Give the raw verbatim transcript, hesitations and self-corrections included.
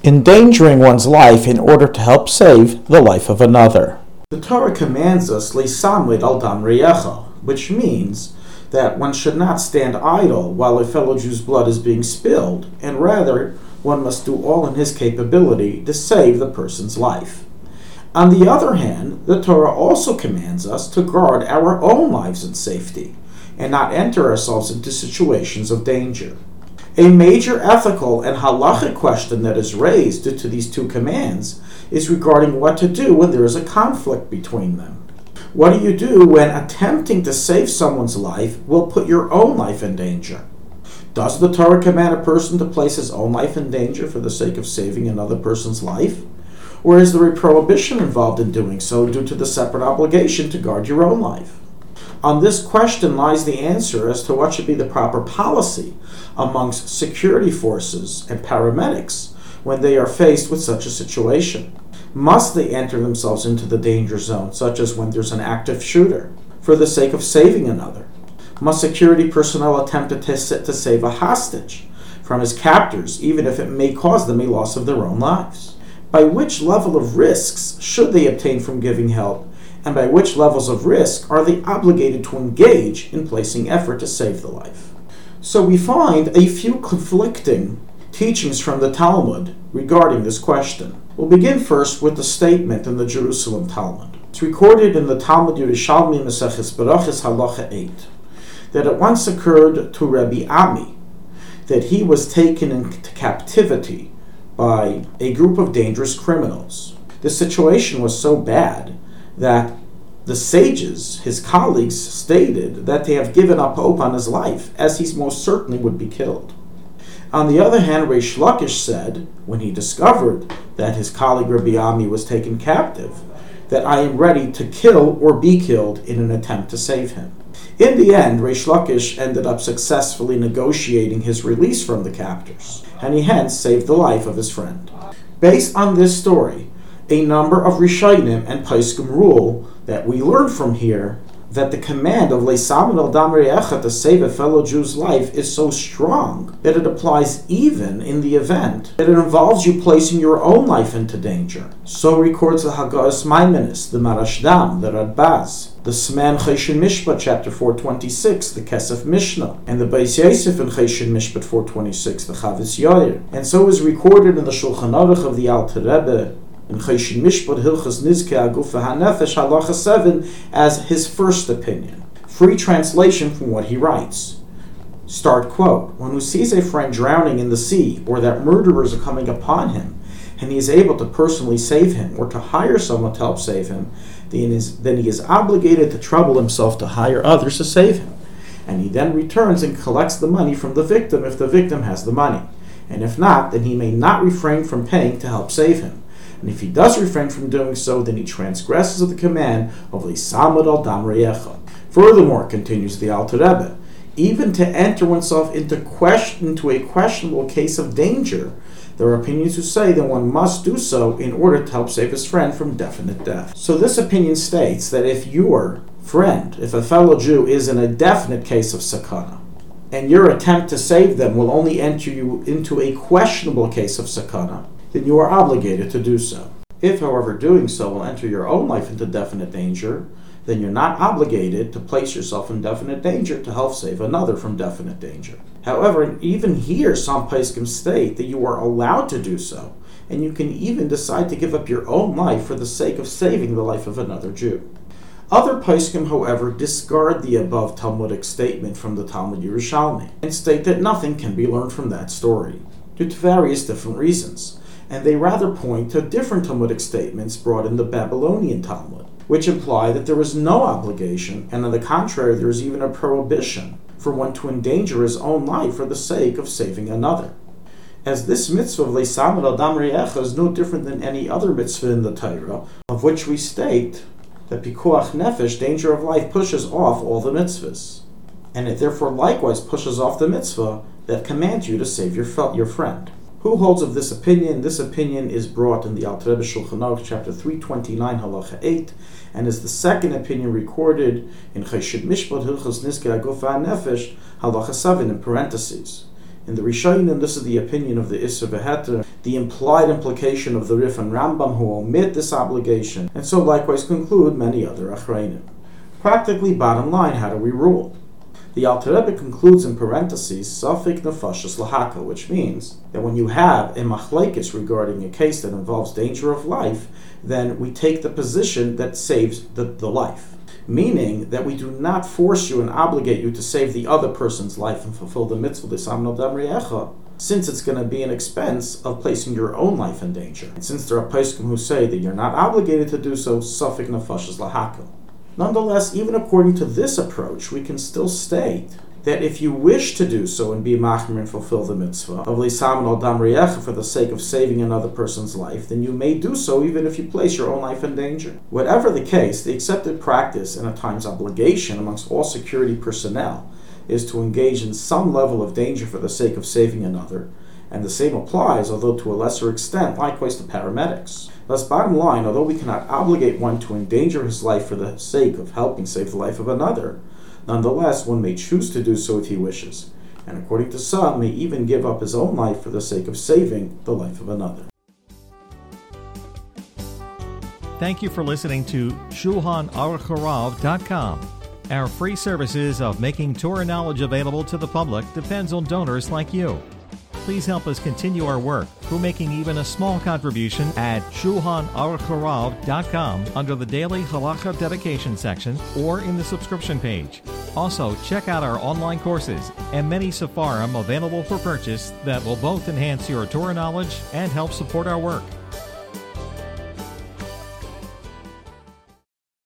endangering one's life in order to help save the life of another. The Torah commands us leisamid al dam reyecha, which means that one should not stand idle while a fellow Jew's blood is being spilled, and rather one must do all in his capability to save the person's life. On the other hand, the Torah also commands us to guard our own lives in safety and not enter ourselves into situations of danger. A major ethical and halachic question that is raised due to these two commands is regarding what to do when there is a conflict between them. What do you do when attempting to save someone's life will put your own life in danger? Does the Torah command a person to place his own life in danger for the sake of saving another person's life? Or is there a prohibition involved in doing so due to the separate obligation to guard your own life? On this question lies the answer as to what should be the proper policy amongst security forces and paramedics when they are faced with such a situation. Must they enter themselves into the danger zone, such as when there's an active shooter, for the sake of saving another? Must security personnel attempt to, t- to save a hostage from his captors, even if it may cause them a loss of their own lives? By which level of risks should they obtain from giving help, and by which levels of risk are they obligated to engage in placing effort to save the life? So we find a few conflicting teachings from the Talmud regarding this question. We'll begin first with the statement in the Jerusalem Talmud. It's recorded in the Talmud Yerushalmi Maseches Berachos Halacha eight that it once occurred to Rabbi Ami that he was taken into captivity by a group of dangerous criminals. The situation was so bad that the sages, his colleagues, stated that they have given up hope on his life, as he most certainly would be killed. On the other hand, Reish Lakish said, when he discovered that his colleague Rabbi Ami was taken captive, that I am ready to kill or be killed in an attempt to save him. In the end, Reish Lakish ended up successfully negotiating his release from the captors, and he hence saved the life of his friend. Based on this story, a number of Rishonim and Poskim rule that we learn from here that the command of Leisamid al dam reyecha to save a fellow Jew's life is so strong that it applies even in the event that it involves you placing your own life into danger. So records the Hagahos Maimonides, the Marashdam, the Radbaz, the Sman Choshen Mishpat, chapter four twenty-six, the Kesef Mishnah, and the Beis Yosef in Choshen Mishpat four twenty-six, the Chavis Yair. And so is recorded in the Shulchan Aruch of the Alter Rebbe, in Choshen Mishpat Hilchos Nizkei Haguf HaNefesh Halacha seven as his first opinion. Free translation from what he writes. Start quote. One who sees a friend drowning in the sea, or that murderers are coming upon him, and he is able to personally save him, or to hire someone to help save him, then, is, then he is obligated to trouble himself to hire others to save him. And he then returns and collects the money from the victim if the victim has the money. And if not, then he may not refrain from paying to help save him. And if he does refrain from doing so, then he transgresses the command of Leisamid al dam reyecha. Furthermore, continues the Alter Rebbe, even to enter oneself into, question, into a questionable case of danger, there are opinions who say that one must do so in order to help save his friend from definite death. So this opinion states that if your friend, if a fellow Jew is in a definite case of sakana, and your attempt to save them will only enter you into a questionable case of sakana, then you are obligated to do so. If, however, doing so will enter your own life into definite danger, then you're not obligated to place yourself in definite danger to help save another from definite danger. However, even here, some poskim state that you are allowed to do so, and you can even decide to give up your own life for the sake of saving the life of another Jew. Other poskim, however, discard the above Talmudic statement from the Talmud Yerushalmi and state that nothing can be learned from that story, due to various different reasons. And they rather point to different Talmudic statements brought in the Babylonian Talmud, which imply that there was no obligation, and on the contrary, there is even a prohibition for one to endanger his own life for the sake of saving another. As this mitzvah of Leisamid al dam reyecha is no different than any other mitzvah in the Torah, of which we state that pikuach nefesh, danger of life, pushes off all the mitzvahs. And it therefore likewise pushes off the mitzvah that commands you to save your, your friend. Who holds of this opinion? This opinion is brought in the Alter Rebbe Shulchan Aruch, chapter three twenty-nine, halacha eight, and is the second opinion recorded in Choshen Mishpat Hilchos Nizkei Haguf HaNefesh, halacha seven, in parentheses. In the Rishonim, this is the opinion of the Isser V'Heter, the implied implication of the Rif and Rambam, who omit this obligation, and so likewise conclude many other Achreinim. Practically, bottom line, how do we rule? The Alter Rebbe concludes in parentheses, Safik nefashos lahakel, which means that when you have a machlekes regarding a case that involves danger of life, then we take the position that saves the, the life. Meaning that we do not force you and obligate you to save the other person's life and fulfill the mitzvah d'samno dam riecha, since it's going to be an expense of placing your own life in danger. And since there are poskim who say that you're not obligated to do so, Safik nefashos lahakel. Nonetheless, even according to this approach, we can still state that if you wish to do so and be machmir and fulfill the mitzvah of lisaman al dam riecha for the sake of saving another person's life, then you may do so even if you place your own life in danger. Whatever the case, the accepted practice and at times obligation amongst all security personnel is to engage in some level of danger for the sake of saving another, and the same applies, although to a lesser extent, likewise to paramedics. Thus, bottom line, although we cannot obligate one to endanger his life for the sake of helping save the life of another, nonetheless, one may choose to do so if he wishes, and according to some, may even give up his own life for the sake of saving the life of another. Thank you for listening to Shulchan Aruch Harav dot com. Our free services of making Torah knowledge available to the public depends on donors like you. Please help us continue our work through making even a small contribution at Shulchan Aruch Harav dot com under the Daily Halacha Dedication section or in the subscription page. Also, check out our online courses and many Sefarim available for purchase that will both enhance your Torah knowledge and help support our work.